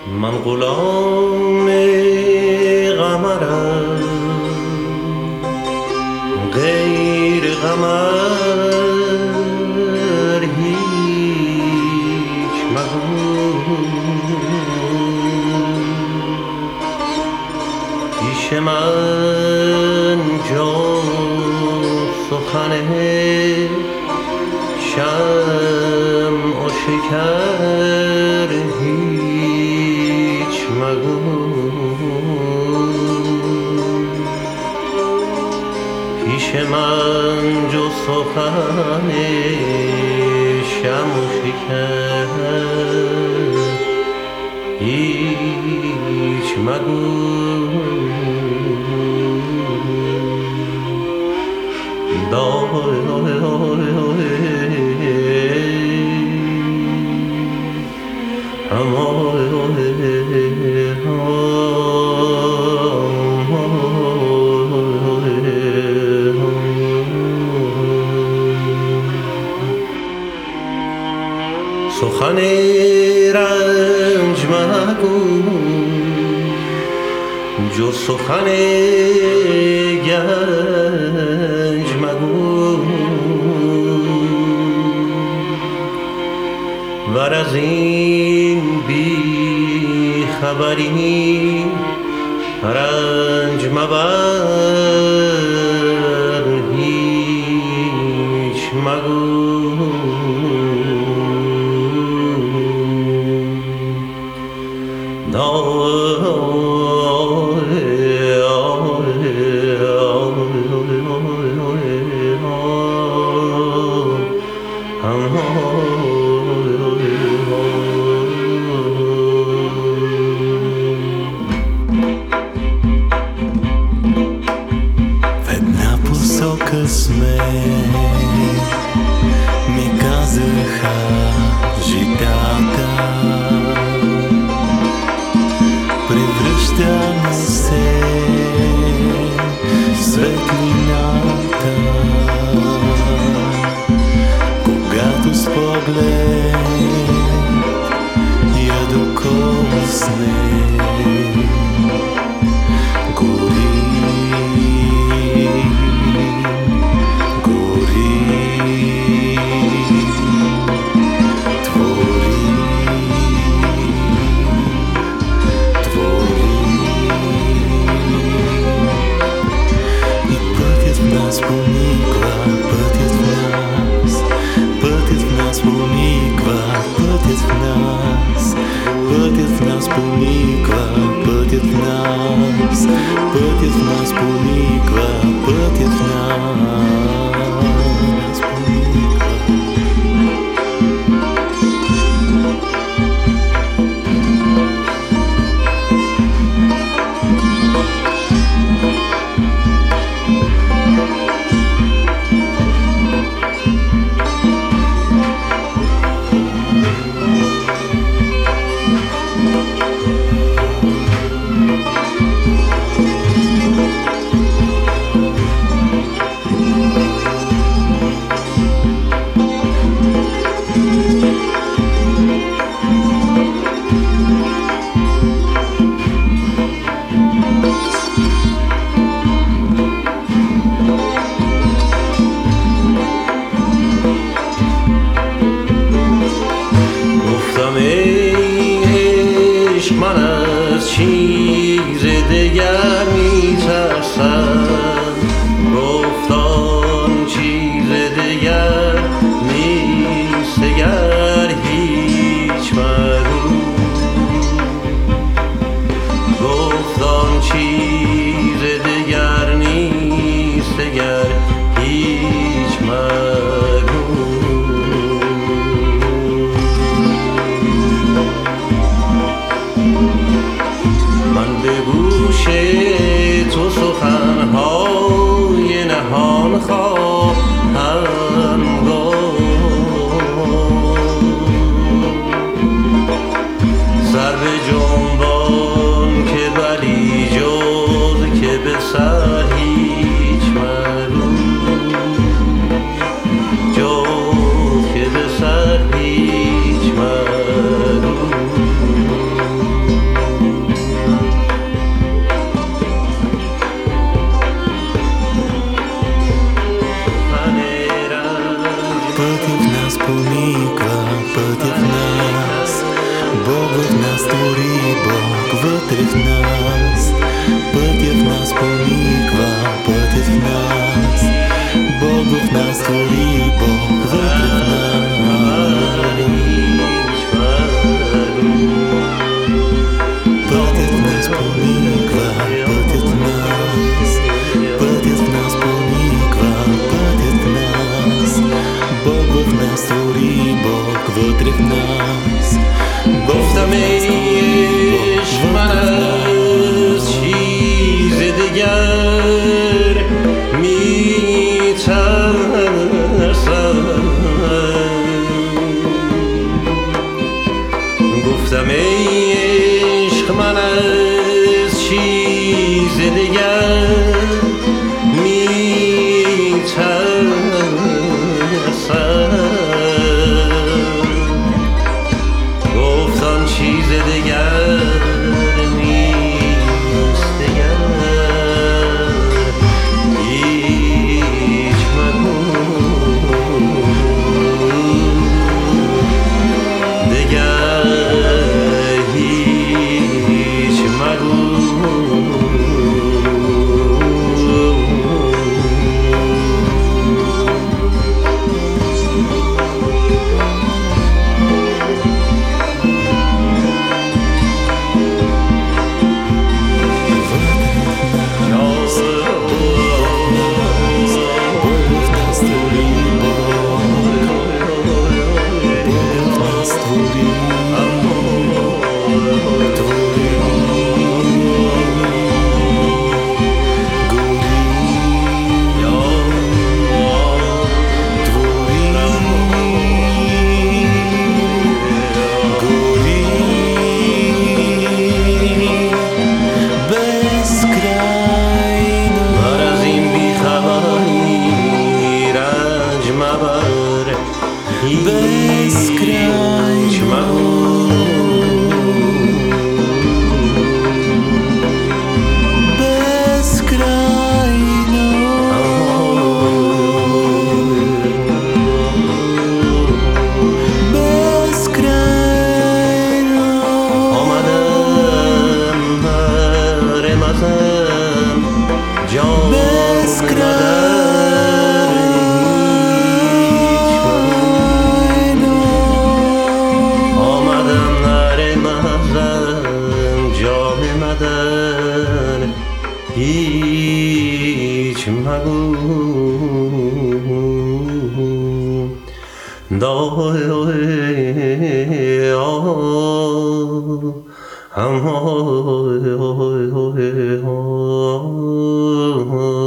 من غلام قمرم، غیر قمر هیچ مگو. پیش من جز سخن شمع و شکر هیچ مگو. پیش من جز سخن شمع و شکر هیچ مگو. سخن رنج مگو جز سخن گنج مگو. ور از این بی خبری رنج مبر هیچ مگو. Ми казаха житата, превръщаме се в светлината, когато с поглед я докосне. Пътят в нас пониква, пътят в нас, пътят в нас пониква, пътят в нас пониква. в нас поникла, пътя в нас. Бог в нас твори, Бог вътре в нас. Пътя в нас пониква, пътя в нас. Бог в нас твори, Бог вътре в нас. Пътят в нас пониква, пътят в нас. Пътят в нас пониква, пътят в нас. Бог в нас твори, Бог вътре в нас. گفتم عشق من از چیز دگر می‌ترسم. گفتم عشق من از چیز دگر می‌ترسم. چیز دیگر نیست دیگر هیچ مگو دیگر هیچ مگو هیچ مگو دای